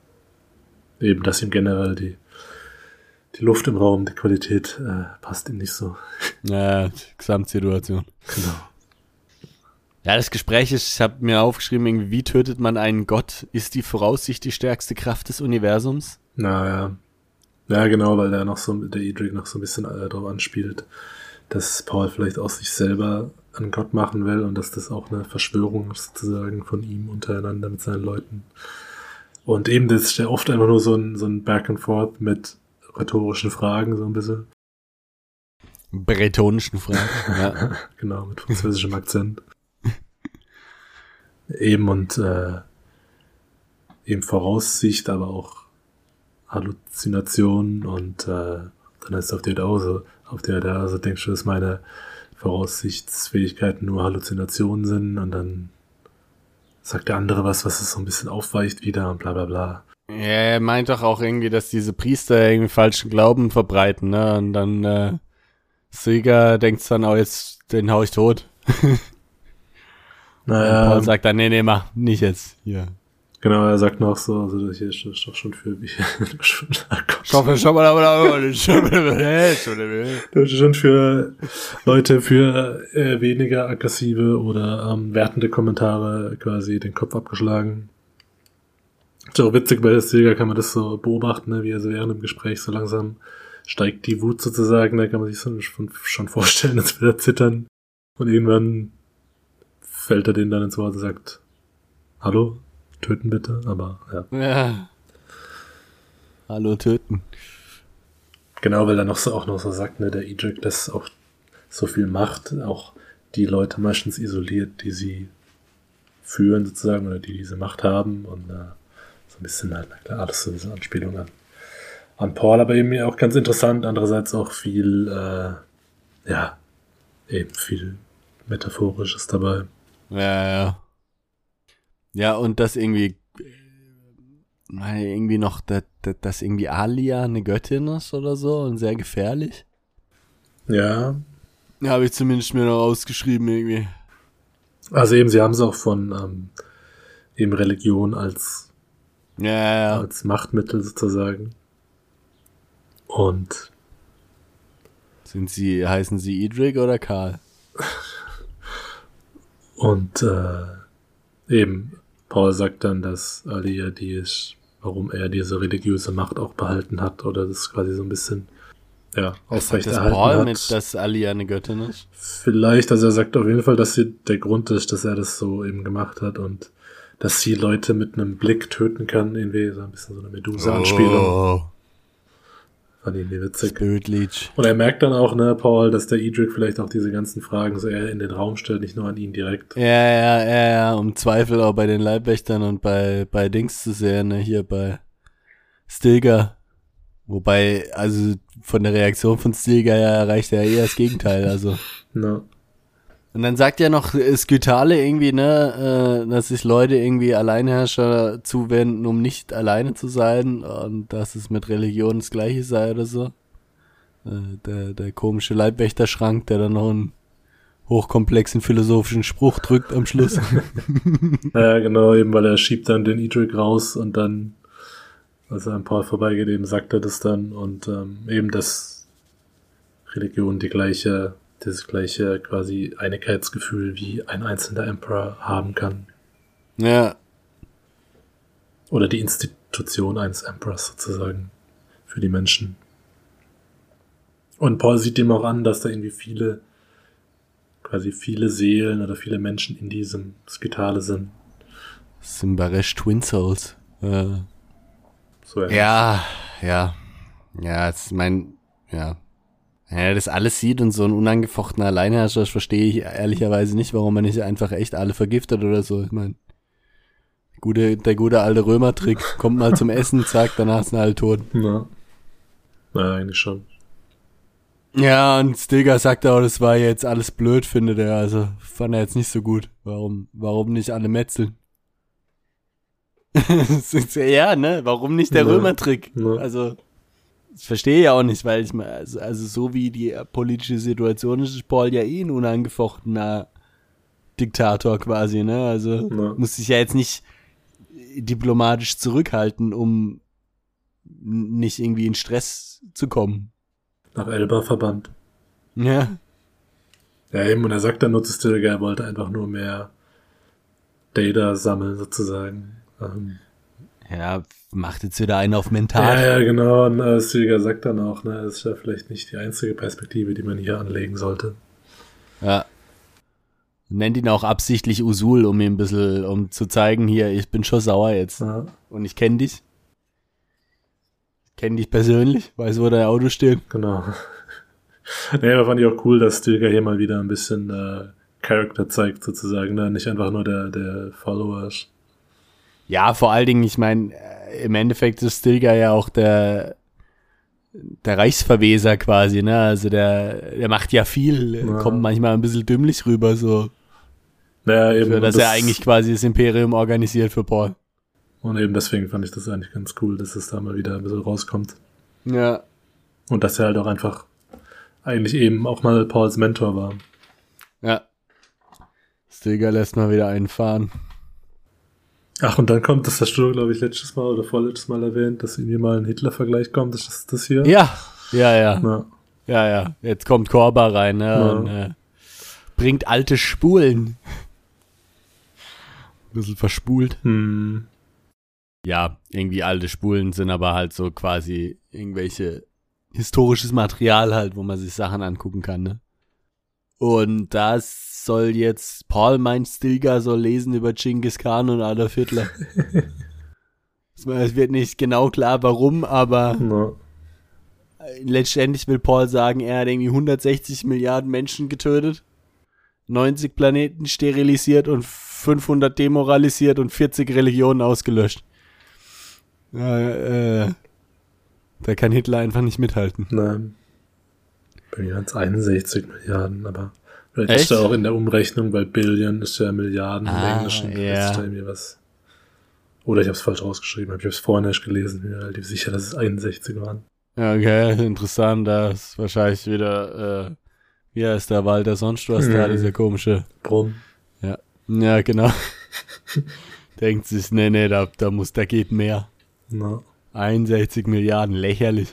eben, dass ihm generell die die Luft im Raum, die Qualität äh, passt ihm nicht so. Ja, die Gesamtsituation. Genau. Ja, das Gespräch ist, ich habe mir aufgeschrieben, irgendwie, wie tötet man einen Gott? Ist die Voraussicht die stärkste Kraft des Universums? Naja. Ja, genau, weil der noch so, der Edric noch so ein bisschen äh, darauf anspielt, dass Paul vielleicht aus sich selber einen Gott machen will und dass das auch eine Verschwörung ist, sozusagen von ihm untereinander mit seinen Leuten. Und eben, das ist ja oft einfach nur so ein, so ein Back and Forth mit rhetorischen Fragen, so ein bisschen. Bretonischen Fragen. Ja. Genau, mit französischem Akzent. Eben und äh, eben Voraussicht, aber auch Halluzinationen und äh, dann heißt es auf der auch so, auf der da, also denkst du, dass meine Voraussichtsfähigkeiten nur Halluzinationen sind und dann sagt der andere was, was es so ein bisschen aufweicht wieder und bla bla bla. Ja, er meint doch auch irgendwie, dass diese Priester irgendwie falschen Glauben verbreiten, ne? Und dann äh, Sieger denkt dann auch, jetzt den hau ich tot. Und Naja, Paul sagt dann, nee, nee, mach nicht jetzt hier. Genau, er sagt noch so, also das hier ist doch schon für wie schon, schon, schon mal schon für Leute für äh, weniger aggressive oder ähm, wertende Kommentare quasi den Kopf abgeschlagen. Ist auch witzig, bei der Stilgar kann man das so beobachten, ne, wie er so während dem Gespräch so langsam steigt die Wut sozusagen, da kann man sich so schon, schon vorstellen, als würde er zittern. Und irgendwann fällt er denen dann ins Wort und sagt, hallo? Töten bitte, aber ja. Ja. Hallo, töten. Genau, weil er noch so, auch noch so sagt, ne, der Edric, das auch so viel Macht, auch die Leute meistens isoliert, die sie führen sozusagen, oder die diese Macht haben und äh, so ein bisschen halt, na klar, alles so diese Anspielung an, an Paul, aber eben auch ganz interessant, andererseits auch viel, äh, ja, eben viel Metaphorisches dabei. Ja, ja. Ja, und das irgendwie, äh, irgendwie noch, dass, dass irgendwie Alia eine Göttin ist oder so und sehr gefährlich. Ja. Ja, habe ich zumindest mir noch ausgeschrieben irgendwie. Also eben, sie haben es auch von ähm, eben Religion als, ja, ja, ja. als Machtmittel sozusagen. Und sind sie, heißen sie Edric oder Karl? Und äh, eben, Paul sagt dann, dass Alia die ist, warum er diese religiöse Macht auch behalten hat oder das quasi so ein bisschen ja, aufrechterhalten Paul hat. Mit, dass Alia eine Göttin ist? Vielleicht, also er sagt auf jeden Fall, dass sie der Grund ist, dass er das so eben gemacht hat und dass sie Leute mit einem Blick töten kann, irgendwie so ein bisschen so eine Medusa-Anspielung. Oh. Fand ich irgendwie witzig. Spirit Leech. Und er merkt dann auch, ne, Paul, dass der Edric vielleicht auch diese ganzen Fragen so eher in den Raum stellt, nicht nur an ihn direkt. Ja, ja, ja, ja, um Zweifel auch bei den Leibwächtern und bei, bei Dings zu sehen, ne, hier bei Stilgar. Wobei, also von der Reaktion von Stilgar ja erreicht er eher das Gegenteil, also. No. Und dann sagt ja noch Skytale irgendwie, ne, äh, dass sich Leute irgendwie Alleinherrscher zuwenden, um nicht alleine zu sein und dass es mit Religion das Gleiche sei oder so. Äh, der, der komische Leibwächterschrank, der dann noch einen hochkomplexen philosophischen Spruch drückt am Schluss. Ja, genau, eben, weil er schiebt dann den Edric raus und dann, als er an Paul vorbeigeht, eben sagt er das dann und ähm, eben, dass Religion die gleiche das gleiche quasi Einigkeitsgefühl wie ein einzelner Emperor haben kann. Ja. Oder die Institution eines Emperors sozusagen für die Menschen. Und Paul sieht dem auch an, dass da irgendwie viele quasi viele Seelen oder viele Menschen in diesem Skytale sind. Symbaresh Twin Souls. Äh. So ja, ja. Ja, das ist mein, ja. Wenn er das alles sieht und so ein unangefochtener Alleinherrscher, das verstehe ich ehrlicherweise nicht, warum man nicht einfach echt alle vergiftet oder so. Ich meine, gute, der gute alte Römertrick, kommt mal zum Essen, zack, danach sind alle tot. Ja. Na, eigentlich schon. Ja, und Stilgar sagt auch, das war jetzt alles blöd, findet er, also fand er jetzt nicht so gut. Warum, warum nicht alle metzeln? Ja, ne, warum nicht der Ja. Römertrick? Ja. Also, das verstehe ich ja auch nicht, weil ich mal, also, also so wie die politische Situation ist, ist Paul ja eh ein unangefochtener Diktator quasi, ne? Also Ja. muss sich ja jetzt nicht diplomatisch zurückhalten, um nicht irgendwie in Stress zu kommen. Nach Elba verbannt. Ja. Ja, eben, und er sagt dann nur zu Stilgar, er wollte einfach nur mehr Data sammeln, sozusagen. Ähm, Ja, macht jetzt wieder einen auf mental. ja, ja, genau. Und äh, Stilgar sagt dann auch, ne, das ist ja vielleicht nicht die einzige Perspektive, die man hier anlegen sollte. Ja. Nennt ihn auch absichtlich Usul, um ihm ein bisschen, um zu zeigen, hier, ich bin schon sauer jetzt. Ja. Und ich kenne dich. Kenne dich persönlich, weiß, wo dein Auto steht. Genau. Nee, aber fand ich auch cool, dass Stilgar hier mal wieder ein bisschen äh, Charakter zeigt, sozusagen, ne? Nicht einfach nur der, der Follower ist. Ja, vor allen Dingen, ich meine, im Endeffekt ist Stilgar ja auch der der Reichsverweser quasi, ne? Also der der macht ja viel, Ja. kommt manchmal ein bisschen dümmlich rüber, so. Naja, eben. Für, dass und er eigentlich quasi das Imperium organisiert für Paul. Und eben deswegen fand ich das eigentlich ganz cool, dass es da mal wieder ein bisschen rauskommt. Ja. Und dass er halt auch einfach eigentlich eben auch mal Pauls Mentor war. Ja. Stilgar lässt mal wieder einen fahren. Ach, und dann kommt, das hast du, glaube ich, letztes Mal oder vorletztes Mal erwähnt, dass irgendwie mal ein Hitler-Vergleich kommt. Ist das das hier? Ja, ja, ja. Ja, Ja, ja. Jetzt kommt Korba rein, ne? Ja. Und äh, bringt alte Spulen. Ein bisschen verspult. hm. Ja, irgendwie alte Spulen sind aber halt so quasi irgendwelche historisches Material halt, wo man sich Sachen angucken kann, ne? Und das soll jetzt, Paul meint, Stilgar soll lesen über Genghis Khan und Adolf Hitler. Es wird nicht genau klar, warum, aber Ja. letztendlich will Paul sagen, er hat irgendwie hundertsechzig Milliarden Menschen getötet, neunzig Planeten sterilisiert und fünfhundert demoralisiert und vierzig Religionen ausgelöscht. Ja, äh, da kann Hitler einfach nicht mithalten. Nein. Bei mir waren es einundsechzig Milliarden, aber vielleicht Echt? ist da auch in der Umrechnung, weil Billion ist ja Milliarden im Ah, Englischen. Vielleicht ja. ist da irgendwie was. Oder ich habe es falsch rausgeschrieben, ich habe es vorhin erst gelesen, bin mir relativ sicher, dass es einundsechzig waren. Ja, okay, interessant, da ist wahrscheinlich wieder, äh, wie heißt der Walter sonst was da, Mhm. dieser komische. Brumm. Ja, genau. Denkt sich, nee, nee, da, da muss, da geht mehr. Na. einundsechzig Milliarden, lächerlich.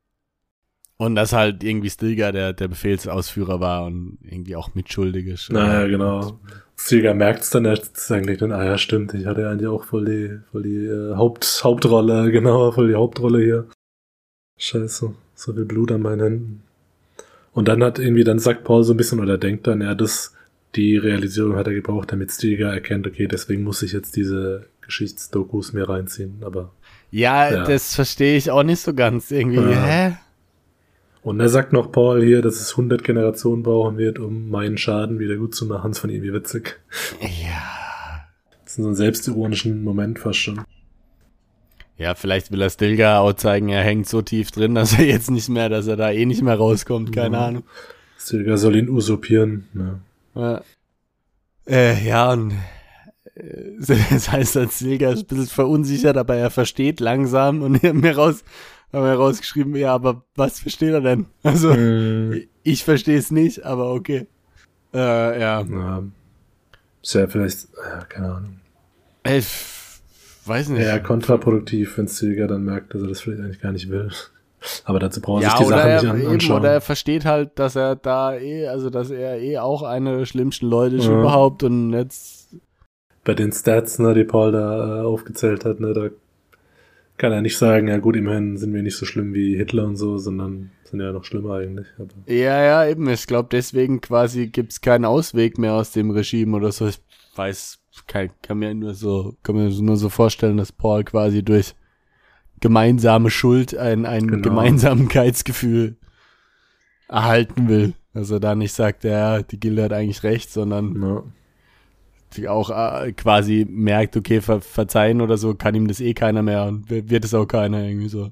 Und dass halt irgendwie Stilgar der, der Befehlsausführer war und irgendwie auch mitschuldig ist. Naja, genau. Stilgar merkt es dann erst, dass eigentlich dann, ah ja, stimmt, ich hatte ja eigentlich auch voll die, voll die äh, Haupt, Hauptrolle, genau, voll die Hauptrolle hier. Scheiße, so viel Blut an meinen Händen. Und dann hat irgendwie, dann sagt Paul so ein bisschen, oder denkt dann, ja, das, die Realisierung hat er gebraucht, damit Stilgar erkennt, okay, deswegen muss ich jetzt diese Geschichtsdokus mir reinziehen, aber. Ja, Ja. das verstehe ich auch nicht so ganz. Irgendwie, Ja. hä? Und er sagt noch Paul hier, dass es hundert Generationen brauchen wird, um meinen Schaden wieder gut zu machen. Das fand ich irgendwie witzig. Ja. Das ist so ein selbstironischen Moment fast schon. Ja, vielleicht will er Stilgar auch zeigen, er hängt so tief drin, dass er jetzt nicht mehr, dass er da eh nicht mehr rauskommt, keine Ja. Ahnung. Stilgar soll ihn usurpieren. Ja. Ja, äh, ja und äh, das heißt, dass Stilgar ist ein bisschen verunsichert, aber er versteht langsam und wir haben mir raus, haben wir rausgeschrieben, ja, aber was versteht er denn? Also, Mhm. ich verstehe es nicht, aber okay. Äh, ja. Ja. Ist ja vielleicht, ja, keine Ahnung. Ich f- weiß nicht. Eher kontraproduktiv, wenn Stilgar dann merkt, dass er das vielleicht eigentlich gar nicht will. Aber dazu braucht er Ja, sich die oder Sachen er, nicht an, eben, anschauen. oder er versteht halt, dass er da eh, also dass er eh auch einer der schlimmsten Leute ist Ja. überhaupt und jetzt, Bei den Stats, ne, die Paul da äh, aufgezählt hat, ne, da kann er nicht sagen, ja gut, immerhin sind wir nicht so schlimm wie Hitler und so, sondern sind ja noch schlimmer eigentlich. Aber ja, ja, eben, ich glaube deswegen quasi gibt's keinen Ausweg mehr aus dem Regime oder so. Ich weiß, kann, kann mir nur so, kann mir nur so vorstellen, dass Paul quasi durch gemeinsame Schuld ein, ein Genau. Gemeinsamkeitsgefühl erhalten will. Also da nicht sagt, ja, die Gilde hat eigentlich recht, sondern ja. die auch äh, quasi merkt, okay, ver verzeihen oder so, kann ihm das eh keiner mehr und w- wird es auch keiner irgendwie so.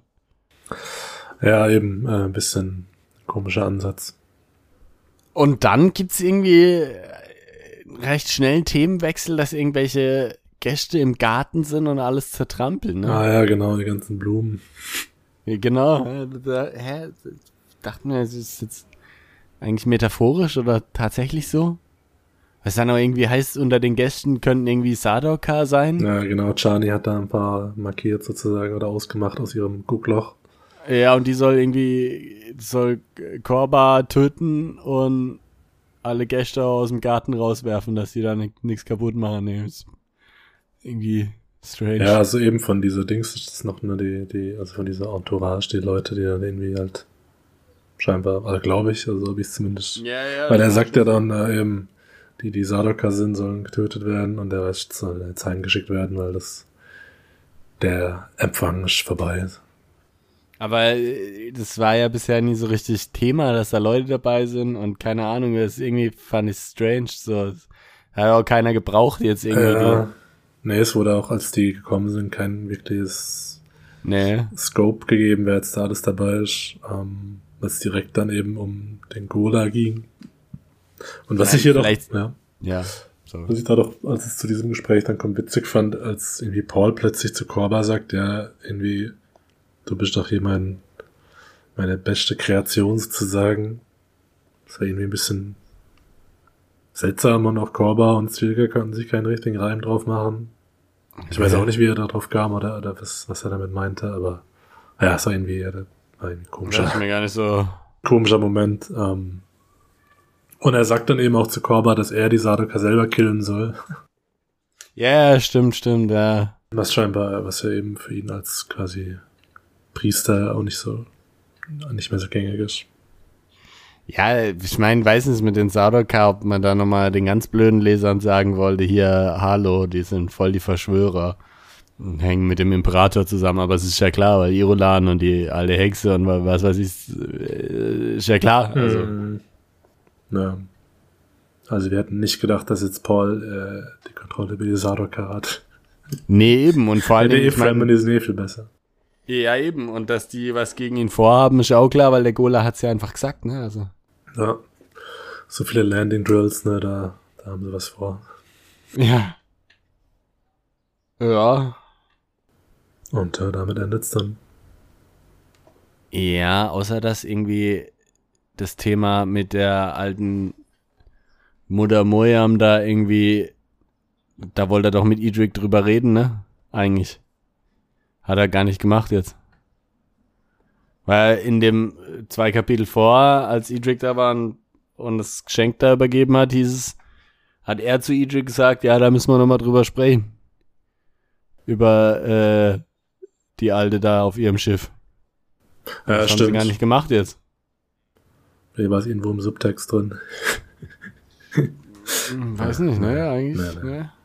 Ja, eben, äh, ein bisschen komischer Ansatz. Und dann gibt's irgendwie äh, recht schnell einen Themenwechsel, dass irgendwelche Gäste im Garten sind und alles zertrampeln, ne? Ah ja, genau, die ganzen Blumen. Ja, genau. äh, Da, hä? Ich dachte mir, es ist jetzt eigentlich metaphorisch oder tatsächlich so? Was dann auch irgendwie heißt, unter den Gästen könnten irgendwie Sadokar sein. Ja, genau, Chani hat da ein paar markiert sozusagen oder ausgemacht aus ihrem Guckloch. Ja, und die soll irgendwie, soll Korba töten und alle Gäste aus dem Garten rauswerfen, dass die da nichts kaputt machen. Nee, ist irgendwie strange. Ja, also eben von dieser Dings ist das noch ne, die, die, also von dieser Entourage, die Leute, die dann irgendwie halt scheinbar, also glaube ich, also habe ich zumindest. ja, ja. Weil er sagt ja dann äh, eben, die, die Sadokar sind, sollen getötet werden und der Rest soll jetzt heimgeschickt werden, weil das der Empfang ist vorbei. Aber äh, das war ja bisher nie so richtig Thema, dass da Leute dabei sind und keine Ahnung, das irgendwie fand ich strange. So, hat auch keiner gebraucht jetzt irgendwie. Ja, nee, es wurde auch, als die gekommen sind, kein wirkliches Die, nee. Scope gegeben, wer jetzt da alles dabei ist, ähm, was direkt dann eben um den Gola ging. Und was Nein, ich hier doch, vielleicht- ja, Ja. So. was ich da doch, als es zu diesem Gespräch dann kommt, witzig fand, als irgendwie Paul plötzlich zu Korba sagt, ja, irgendwie, du bist doch hier mein, meine beste Kreation sozusagen. Das war irgendwie ein bisschen seltsam und auch Korba und Stilgar konnten sich keinen richtigen Reim drauf machen. Ich weiß auch nicht, wie er darauf kam oder, oder was, was er damit meinte, aber ja, es war irgendwie, ja, war irgendwie komischer. Das ist mir gar nicht so... Komischer Moment. Ähm, und er sagt dann eben auch zu Korba, dass er die Sardaukar selber killen soll. Ja, yeah, stimmt, stimmt, ja. Was scheinbar, was ja eben für ihn als quasi Priester auch nicht so, nicht mehr so gängig ist. Ja, ich meine, weiß nicht mit den Sardaukar, ob man da nochmal den ganz blöden Lesern sagen wollte, hier, hallo, die sind voll die Verschwörer und hängen mit dem Imperator zusammen, aber es ist ja klar, weil Irulan und die alte Hexe und was weiß ich, ist ja klar. Also. Mm, ja. Also wir hätten nicht gedacht, dass jetzt Paul äh, die Kontrolle über die Sardaukar hat. Nee, eben, und vor allem... Ja, ich meine, die sind eh viel besser. Ja, eben, und dass die was gegen ihn vorhaben, ist ja auch klar, weil der Gola hat's ja einfach gesagt, ne, also... Ja, so viele Landing Drills, ne, da, da haben sie was vor. Ja. Ja. Und äh, damit endet's dann. Ja, außer dass irgendwie das Thema mit der alten Mutter Moyam da irgendwie, da wollte er doch mit Edric drüber reden, ne, eigentlich. Hat er gar nicht gemacht jetzt. Weil in dem zwei Kapitel vor, als Edric da war und, und das Geschenk da übergeben hat, hieß es, hat er zu Edric gesagt, ja, da müssen wir nochmal drüber sprechen. Über äh, die Alte da auf ihrem Schiff. Ja, das stimmt. haben sie gar nicht gemacht jetzt. Vielleicht war es irgendwo im Subtext drin. Weiß nicht, ne, eigentlich. Nee, nee. Ne?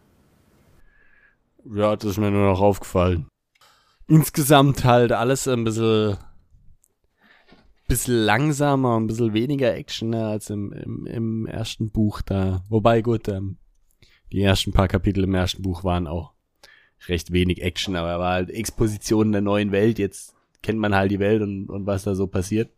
Ja, das ist mir nur noch aufgefallen. Insgesamt halt alles ein bisschen bisschen langsamer, ein bisschen weniger Action, ne, als im, im, im ersten Buch da. Wobei, gut, ähm, die ersten paar Kapitel im ersten Buch waren auch recht wenig Action, aber war halt Exposition der neuen Welt. Jetzt kennt man halt die Welt und, und was da so passiert.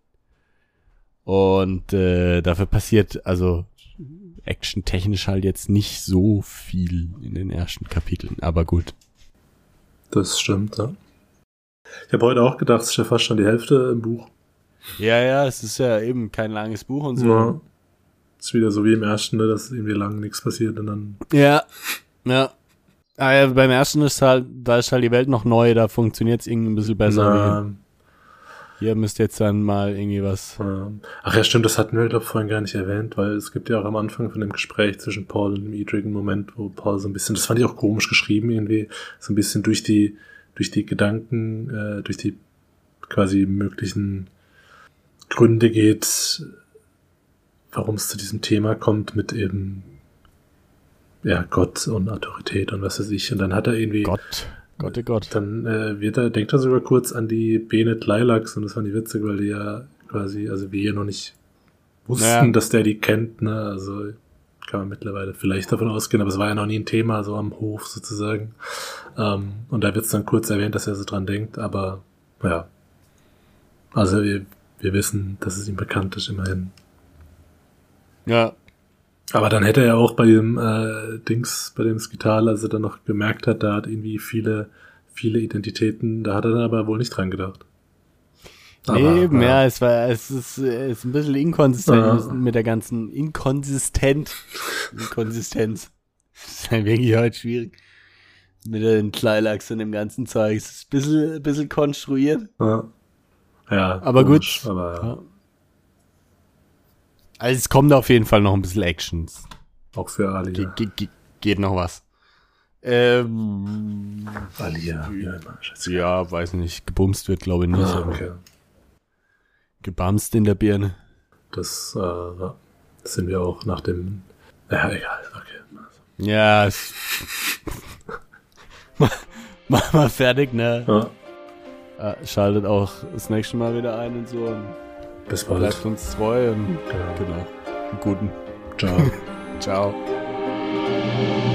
Und äh, dafür passiert, also actiontechnisch halt jetzt nicht so viel in den ersten Kapiteln, aber gut. Das stimmt, ja. Ich habe heute auch gedacht, es ist ja fast schon die Hälfte im Buch. Ja, ja, es ist ja eben kein langes Buch und so. Ja. Ist wieder so wie im ersten, ne, dass irgendwie lang nichts passiert und dann... Ja, ja. Aber ja, beim ersten ist halt, da ist halt die Welt noch neu, da funktioniert es irgendwie ein bisschen besser. Na, Hier müsst jetzt dann mal irgendwie was... ja. Ach ja, stimmt, das hatten wir, glaube ich, vorhin gar nicht erwähnt, weil es gibt ja auch am Anfang von dem Gespräch zwischen Paul und dem Edric einen Moment, wo Paul so ein bisschen, das fand ich auch komisch geschrieben irgendwie, so ein bisschen durch die, durch die Gedanken, äh, durch die quasi möglichen Gründe geht, warum es zu diesem Thema kommt mit eben ja Gott und Autorität und was weiß ich. Und dann hat er irgendwie Gott, Gott, oh Gott. Dann äh, wird er, denkt er sogar kurz an die Bene Lilacs und das fand die witzig, weil die ja quasi, also wir hier noch nicht wussten, Ja. dass der die kennt, ne? Also kann man mittlerweile vielleicht davon ausgehen, aber es war ja noch nie ein Thema so am Hof sozusagen. Ähm, und da wird es dann kurz erwähnt, dass er so dran denkt, aber ja. Also wir Wir wissen, dass es ihm bekannt ist, immerhin. Ja. Aber dann hätte er auch bei dem äh, Dings, bei dem Skital, als er dann noch gemerkt hat, da hat irgendwie viele, viele Identitäten, da hat er dann aber wohl nicht dran gedacht. Aber, Nee, eben, ja. ja, es war, es ist, es ist ein bisschen inkonsistent Ja. mit der ganzen Inkonsistent, Inkonsistenz. Das ist halt wirklich heute schwierig. Mit den Tleilax und dem ganzen Zeug. Es ist ein bisschen, ein bisschen konstruiert. Ja, ja Aber komisch, gut. Aber ja, Ja. Also es kommt auf jeden Fall noch ein bisschen Action. auch für Ali. Ge ge ge geht noch was. Ähm, Alia, wie auch immer. Scheiße. ja, weiß nicht. Gebumst wird, glaube ich, nicht. Ah, aber okay. gebamst in der Birne. Das, äh, ja, das sind wir auch nach dem. Ja, egal, okay. Ja. es- mach, mach mal fertig, ne? Ja, Äh, Schaltet auch das nächste Mal wieder ein und so. Und bis bald. bleibt uns treu und Genau. genau. Einen guten. Ciao. Ciao.